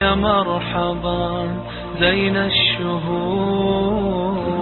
يا مرحبا زين الشهور.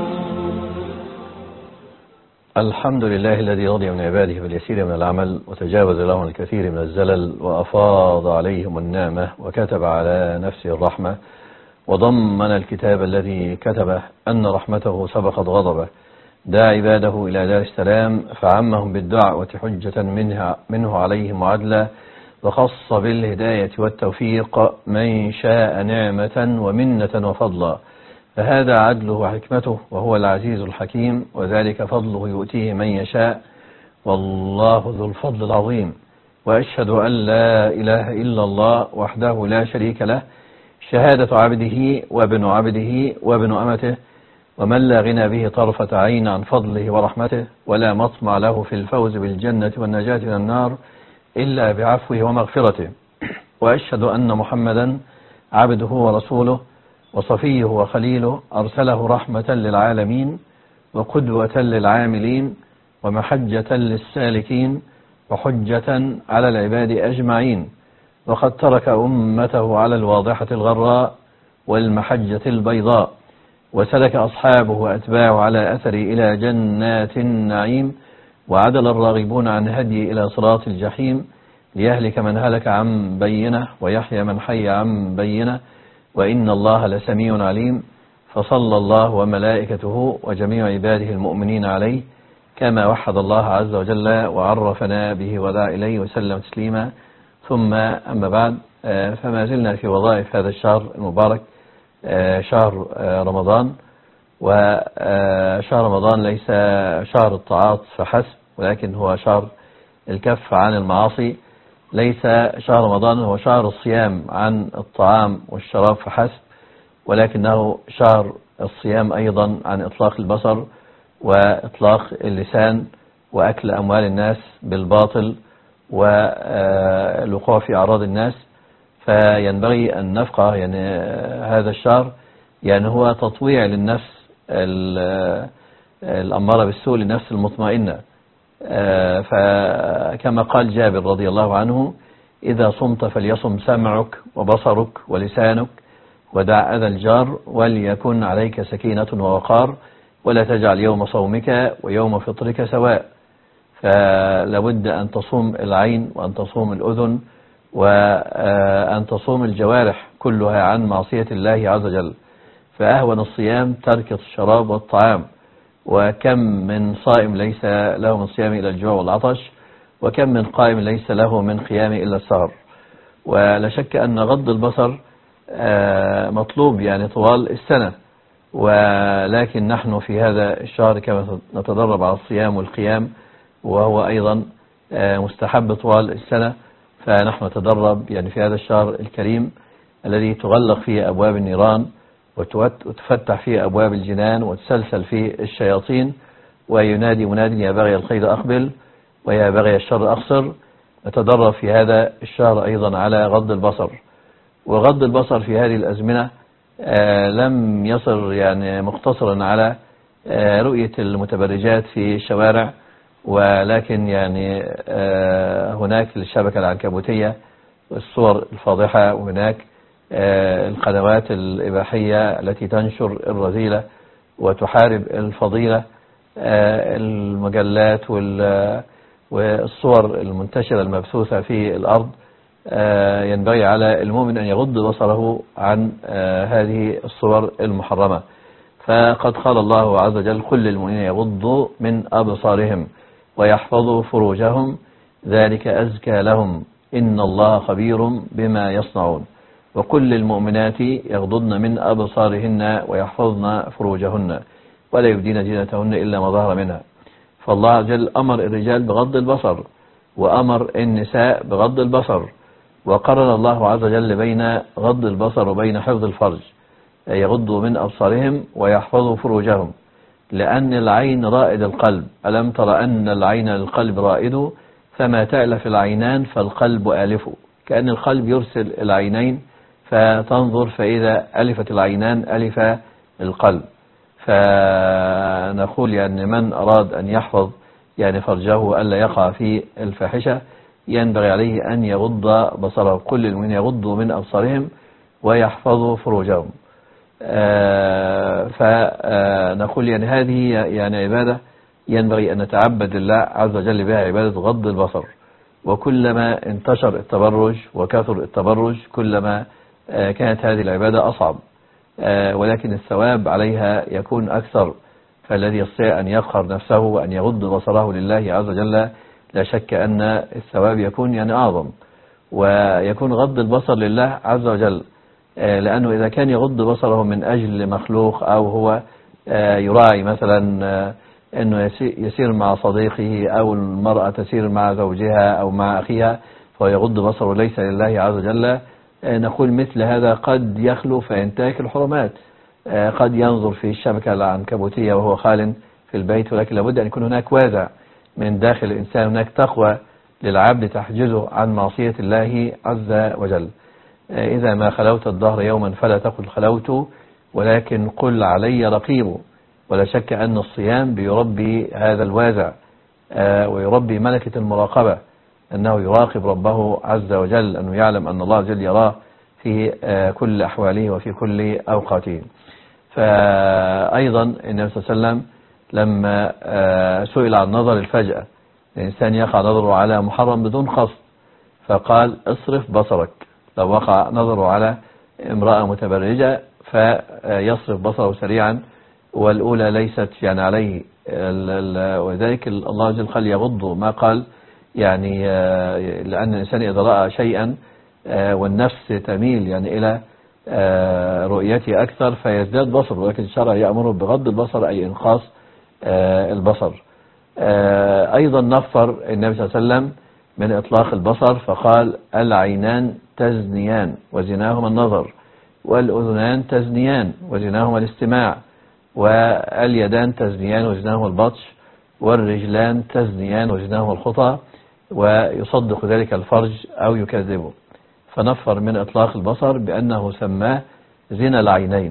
الحمد لله الذي رضي من عباده باليسير من العمل وتجاوز لهم الكثير من الزلل وأفاض عليهم النعمة وكتب على نفسه الرحمة وضمن الكتاب الذي كتبه أن رحمته سبقت غضبه. دعا عباده إلى دار السلام فعمهم بالدعوة حجة منه عليهم وعدلا، وخص بالهداية والتوفيق من شاء نعمة ومنة وفضلا. فهذا عدله وحكمته وهو العزيز الحكيم، وذلك فضله يؤتيه من يشاء، والله ذو الفضل العظيم. وأشهد أن لا إله إلا الله وحده لا شريك له، شهادة عبده وابن عبده وابن أمته، ومن لا غنى به طرفة عين عن فضله ورحمته، ولا مطمع له في الفوز بالجنة والنجاة من النار إلا بعفوه ومغفرته. وأشهد أن محمدا عبده ورسوله وصفيه وخليله، أرسله رحمة للعالمين وقدوة للعاملين ومحجة للسالكين وحجة على العباد أجمعين. وقد ترك أمته على الواضحة الغراء والمحجة البيضاء، وسلك أصحابه وأتباعه على أثر إلى جنات النعيم، وعدل الراغبون عن هدي إلى صراط الجحيم، ليهلك من هلك عن بينه ويحيى من حي عن بينه، وإن الله لسميع عليم. فصلى الله وملائكته وجميع عباده المؤمنين عليه كما وحد الله عز وجل وعرفنا به ودعا إليه وسلم تسليما. ثم أما بعد، فما زلنا في وظائف هذا الشهر المبارك، شهر رمضان. وشهر رمضان ليس شهر الطاعات فحسب، ولكن هو شهر الكف عن المعاصي. ليس شهر رمضان هو شهر الصيام عن الطعام والشراب فحسب، ولكنه شهر الصيام أيضا عن إطلاق البصر وإطلاق اللسان وأكل أموال الناس بالباطل والوقوع في أعراض الناس. فينبغي أن نفقه يعني هذا الشهر يعني هو تطويع للنفس الأمارة بالسوء للنفس المطمئنة. فكما قال جابر رضي الله عنه: إذا صمت فليصم سمعك وبصرك ولسانك، ودع أذى الجار، وليكن عليك سكينة ووقار، ولا تجعل يوم صومك ويوم فطرك سواء. فلابد أن تصوم العين وأن تصوم الأذن وأن تصوم الجوارح كلها عن معصية الله عز وجل. فأهون الصيام ترك الشراب والطعام، وكم من صائم ليس له من صيام إلى الجوع والعطش، وكم من قائم ليس له من قيام إلا السهر. ولا شك أن غض البصر مطلوب يعني طوال السنة، ولكن نحن في هذا الشهر كما نتدرب على الصيام والقيام، وهو أيضا مستحب طوال السنة، فنحن نتدرب يعني في هذا الشهر الكريم الذي تغلق فيه أبواب النيران وتفتح فيه أبواب الجنان وتسلسل فيه الشياطين، وينادي مناد: يا باغي الخير أقبل ويا باغي الشر أقصر. نتدرب في هذا الشهر أيضا على غض البصر. وغض البصر في هذه الأزمنة لم يصر يعني مقتصرا على رؤية المتبرجات في الشوارع، ولكن يعني هناك الشبكة العنكبوتية والصور الفاضحة، وهناك القنوات الإباحية التي تنشر الرذيلة وتحارب الفضيلة، المجلات والصور المنتشرة المبثوثة في الأرض. ينبغي على المؤمن أن يغض بصره عن هذه الصور المحرمة. فقد قال الله عز وجل: كل المؤمنين يغضوا من أبصارهم ويحفظوا فروجهم ذلك أزكى لهم إن الله خبير بما يصنعون. وكل المؤمنات يغضضن من أبصارهن ويحفظن فروجهن ولا يبدين زينتهن إلا ما ظهر منها. فالله عز وجل أمر الرجال بغض البصر وأمر النساء بغض البصر، وقرن الله عز وجل بين غض البصر وبين حفظ الفرج، يغضوا من أبصارهم ويحفظوا فروجهم، لأن العين رائد القلب. ألم تر أن العين للقلب رائد، فما تألف العينان فالقلب آلف. كأن القلب يرسل العينين فتنظر، فإذا ألفت العينان ألف القلب. فنقول يعني من أراد أن يحفظ يعني فرجه ألا يقع في الفاحشة ينبغي عليه أن يغض بصره. كل المؤمنين يغضوا من أبصارهم ويحفظوا فروجهم. فنقول يعني هذه يعني عبادة ينبغي أن نتعبد الله عز وجل بها، عبادة غض البصر. وكلما انتشر التبرج وكثر التبرج كلما كانت هذه العبادة أصعب، ولكن الثواب عليها يكون أكثر. فالذي يستطيع أن يقهر نفسه وأن يغض بصره لله عز وجل لا شك أن الثواب يكون يعني أعظم، ويكون غض البصر لله عز وجل، لأنه إذا كان يغض بصره من أجل مخلوق أو هو يراعي مثلا أنه يسير مع صديقه أو المرأة تسير مع زوجها أو مع أخيها فيغض بصره ليس لله عز وجل، نقول مثل هذا قد يخلو فينتهك الحرمات، قد ينظر في الشبكة العنكبوتية وهو خال في البيت، ولكن لابد أن يكون هناك وازع من داخل الإنسان، هناك تقوى للعبد تحجزه عن معصية الله عز وجل. إذا ما خلوت الدهر يوما فلا تقل خلوت، ولكن قل علي رقيب. ولا شك أن الصيام بيربي هذا الوازع ويربي ملكة المراقبة، أنه يراقب ربه عز وجل، أنه يعلم أن الله عز وجل يراه في كل أحواله وفي كل أوقاته. فأيضا النبي صلى الله عليه وسلم لما سئل عن نظر الفجأة، الإنسان يقع نظره على محرم بدون قصد، فقال اصرف بصرك. لو وقع نظره على امرأة متبرجة فيصرف بصره سريعا، والأولى ليست يعني عليه، وذلك الله عز وجل قال يغض، ما قال يعني لأن الإنسان إذا رأى شيئا والنفس تميل يعني إلى رؤيته أكثر فيزداد بصر، ولكن الشرع يأمره بغض البصر أي إنقاص البصر. أيضا نفر النبي صلى الله عليه وسلم من إطلاق البصر فقال العينان تزنيان وزناهما النظر، والأذنان تزنيان وزناهما الاستماع، واليدان تزنيان وزناهما البطش، والرجلان تزنيان وزناهما الخطى، ويصدق ذلك الفرج أو يكذبه. فنفر من إطلاق البصر بأنه سماه زنا العينين.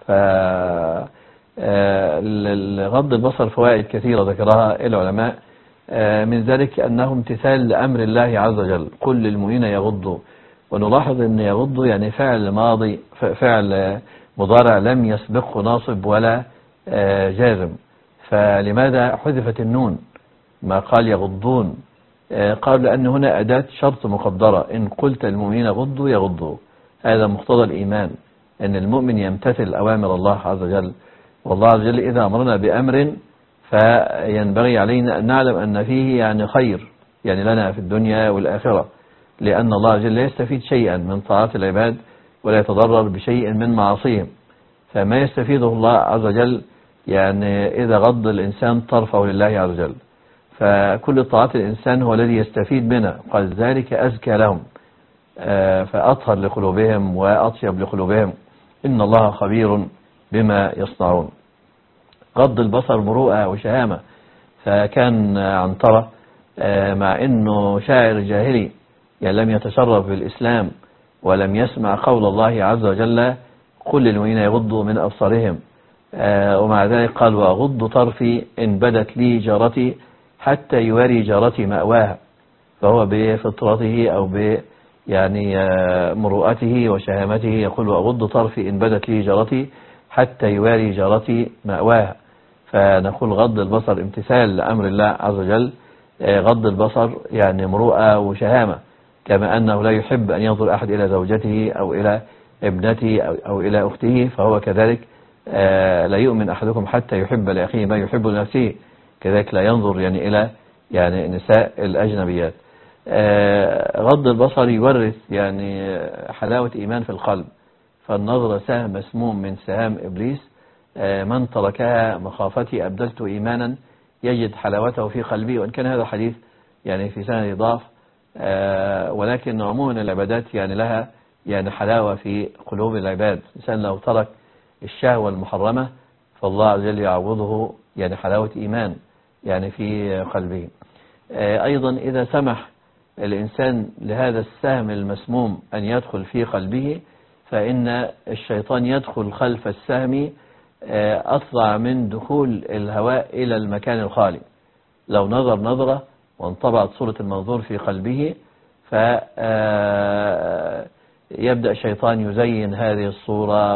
فغض البصر فوائد كثيرة ذكرها العلماء، من ذلك أنه امتثال لأمر الله عز وجل، قل للمؤمنين يغضوا. ونلاحظ أن يغضوا يعني فعل ماضي، فعل مضارع لم يسبقه ناصب ولا جازم، فلماذا حذفت النون ما قال يغضون؟ قال لأن هنا أداة شرط مقدرة، إن قلت المؤمنين غضوا يغضوا، هذا مقتضى الإيمان أن المؤمن يمتثل أوامر الله عز وجل. والله عز وجل إذا أمرنا بأمر فينبغي علينا أن نعلم أن فيه يعني خير يعني لنا في الدنيا والآخرة، لأن الله عز وجل لا يستفيد شيئا من طاعات العباد ولا يتضرر بشيء من معاصيهم. فما يستفيده الله عز وجل يعني إذا غض الإنسان طرفه لله عز وجل، فكل طاعات الإنسان هو الذي يستفيد منها، قال ذلك أزكى لهم، فأطهر لقلوبهم وأطيب لقلوبهم، إن الله خبير بما يصنعون. غض البصر مروءة وشهامة، فكان عنترة مع أنه شاعر جاهلي يعني لم يتشرف بالإسلام ولم يسمع قول الله عز وجل قل للمؤمنين يغضوا من أبصارهم، ومع ذلك قال وأغض طرفي إن بدت لي جارتي حتى يواري جارتي مأواها. فهو بفطرته أو يعني مروءته وشهامته يقول وأغض طرفي إن بدت لي جارتي حتى يواري جارتي مأواها. فنقول غض البصر امتثال لأمر الله عز وجل، غض البصر يعني مروءة وشهامة، كما أنه لا يحب أن ينظر أحد إلى زوجته أو إلى ابنته أو إلى أخته، فهو كذلك لا يؤمن أحدكم حتى يحب لأخيه ما يحب لنفسه، كذلك لا ينظر يعني إلى يعني نساء الأجنبيات. غض البصر يورث يعني حلاوة إيمان في القلب، فالنظر سهم مسموم من سهام إبليس، من تركها مخافتي أبدلت إيمانا يجد حلاوته في قلبي. وإن كان هذا حديث يعني في سنة ضعف، ولكن عموما العبادات يعني لها يعني حلاوة في قلوب العباد. الإنسان لو ترك الشهوة المحرمة فالله عز وجل يعوضه يعني حلاوة إيمان يعني في قلبه. أيضا إذا سمح الإنسان لهذا السهم المسموم أن يدخل في قلبه فإن الشيطان يدخل خلف السهم أسرع من دخول الهواء إلى المكان الخالي. لو نظر نظرة وانطبعت صورة المنظور في قلبه يبدأ الشيطان يزين هذه الصورة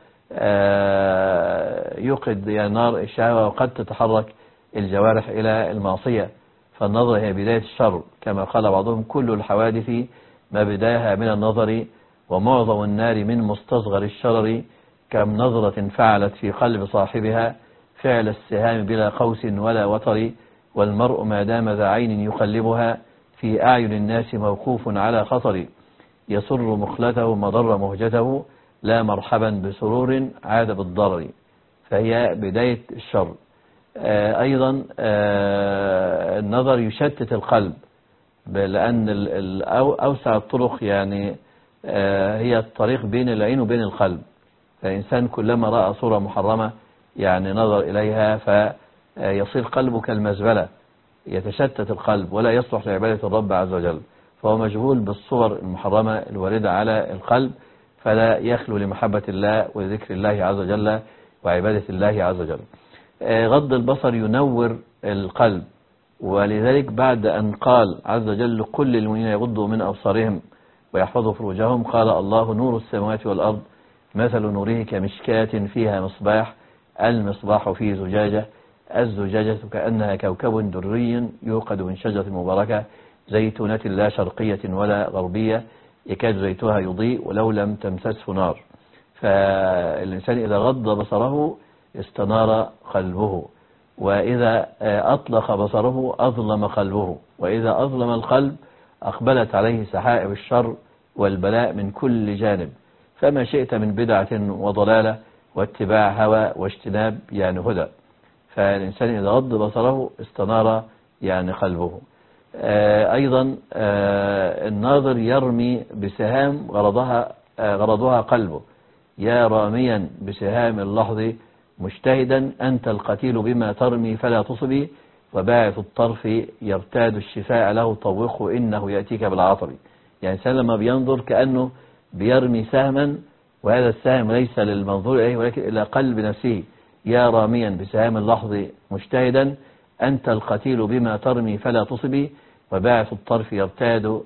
ويوقد نار الشهوة، وقد تتحرك الجوارح إلى المعصية. فالنظر هي بداية الشر، كما قال بعضهم: كل الحوادث ما بداها من النظر، ومعظم النار من مستصغر الشرر، كم نظرة فعلت في قلب صاحبها فعل السهام بلا قوس ولا وتر، والمرء ما دام ذا عين يقلبها في أعين الناس موقوف على خطر، يسر مخلته مضر مهجته، لا مرحبا بسرور عاد بالضرر. فهي بداية الشر. أيضا النظر يشتت القلب، لأن أوسع الطرق هي الطريق بين العين وبين القلب. فالإنسان كلما رأى صورة محرمة نظر إليها فيصير قلبه كالمزبلة، يتشتت القلب ولا يصلح لعبادة الرب عز وجل، فهو مشغول بالصور المحرمة الواردة على القلب، فلا يخلو لمحبة الله وذكر الله عز وجل وعبادة الله عز وجل. غض البصر ينور القلب، ولذلك بعد أن قال عز وجل: كل المؤمنين يغضوا من أبصارهم ويحفظوا فروجهم، قال: الله نور السماوات والأرض، مثل نوره كمشكاة فيها مصباح، المصباح في زجاجة، الزجاجة كأنها كوكب دري يوقد من شجرة مباركة زيتونة لا شرقية ولا غربية يكاد زيتها يضيء ولو لم تمسسه نار. فالإنسان إذا غض بصره استنار قلبه، وإذا أطلق بصره أظلم قلبه، وإذا أظلم القلب أقبلت عليه سحائب الشر والبلاء من كل جانب. فما شئت من بدعة وضلالة واتباع هوى واجتناب هدى. فالإنسان إذا غض بصره استنار قلبه. أيضا الناظر يرمي بسهام غرضها قلبه، يا راميا بسهام اللحظ مجتهدا، أنت القتيل بما ترمي فلا تصبي، وباعث الطرف يرتاد الشفاء له طوقه إنه يأتيك بالعطب. الإنسان لما بينظر كأنه بيرمي سهما، وهذا السهم ليس للمنظور إليه ولكن إلى قلب نفسه. يا راميا بسهام اللحظ مجتهدا، أنت القتيل بما ترمي فلا تصبي، وباعث الطرف يرتاد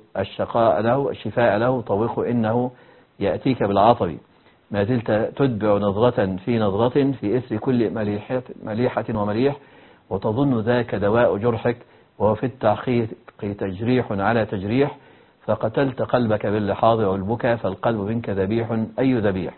الشفاء له طوقه إنه يأتيك بالعطب. ما زلت تتبع نظرة في نظرة في إثر كل مليحة ومليح، وتظن ذاك دواء جرحك، وهو في التحقيق تجريح على تجريح، فقتلت قلبك باللحاظ والبكا، فالقلب منك ذبيح أي ذبيح.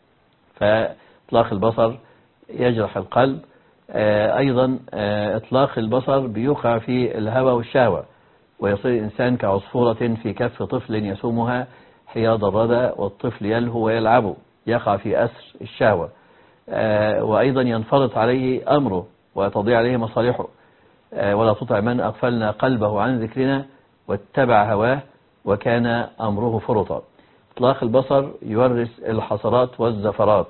فإطلاق البصر يجرح القلب. أيضا إطلاق البصر بيوقع في الهوى والشهوة، ويصير الإنسان كعصفورة في كف طفل يسومها حياض الردى، والطفل يلهو ويلعب، يقع في أسر الشهوة. وأيضا ينفرط عليه أمره وتضيع عليه مصالحه. ولا تطع من أغفلنا قلبه عن ذكرنا واتبع هواه وكان أمره فرطا. إطلاق البصر يورث الحسرات والزفرات.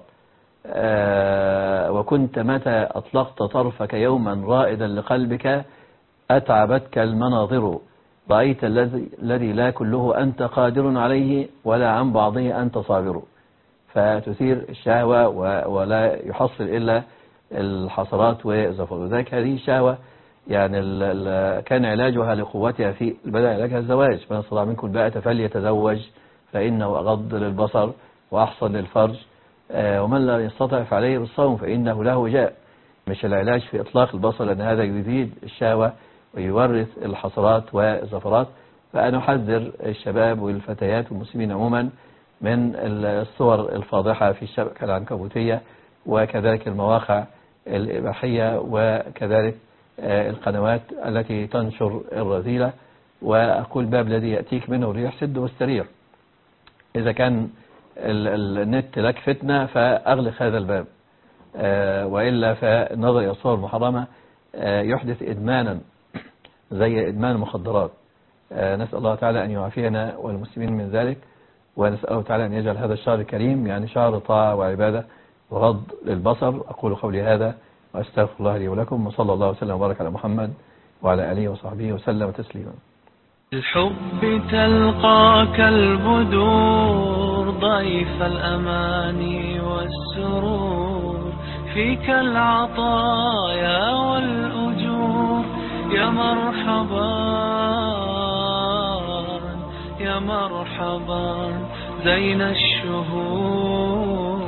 وكنت متى أطلقت طرفك يوما رائدا لقلبك أتعبتك المناظر، رأيت الذي لا كله أنت قادر عليه ولا عن بعضه أنت صابر. فتثير الشهوة ولا يحصل إلا الحسرات والزفر. وذلك هذه الشهوة كان علاجها لقوتها في البدء علاجها الزواج. من استطاع منكم الباءة فليتزوج فإنه أغض للبصر وأحصن للفرج، ومن لا يستطع فعليه بالصوم فإنه له وجاء. مش العلاج في إطلاق البصر، لأن هذا يزيد الشهوة ويورث الحسرات والزفرات. فأنا أحذر الشباب والفتيات والمسلمين عموما من الصور الفاضحة في الشبكة العنكبوتية، وكذلك المواقع الإباحية، وكذلك القنوات التي تنشر الرذيلة. وأقول باب الذي يأتيك منه الريح سد واستريح. إذا كان النت لك فتنة فأغلق هذا الباب، وإلا فالنظر إلى الصور المحرمة يحدث إدمانا زي إدمان المخدرات. نسأل الله تعالى أن يعافينا والمسلمين من ذلك، ونسأله تعالى أن يجعل هذا الشهر الكريم شهر طاعة وعبادة وغض للبصر. أقول قولي هذا وأستغفر الله لي ولكم، وصلى الله وسلم وبارك على محمد وعلى آله وصحبه وسلم تسليما. الحب تلقاك البدور ضيف الأماني والسرور، فيك العطايا والأجور. يا مرحبا يا مرحبا زين الشهور.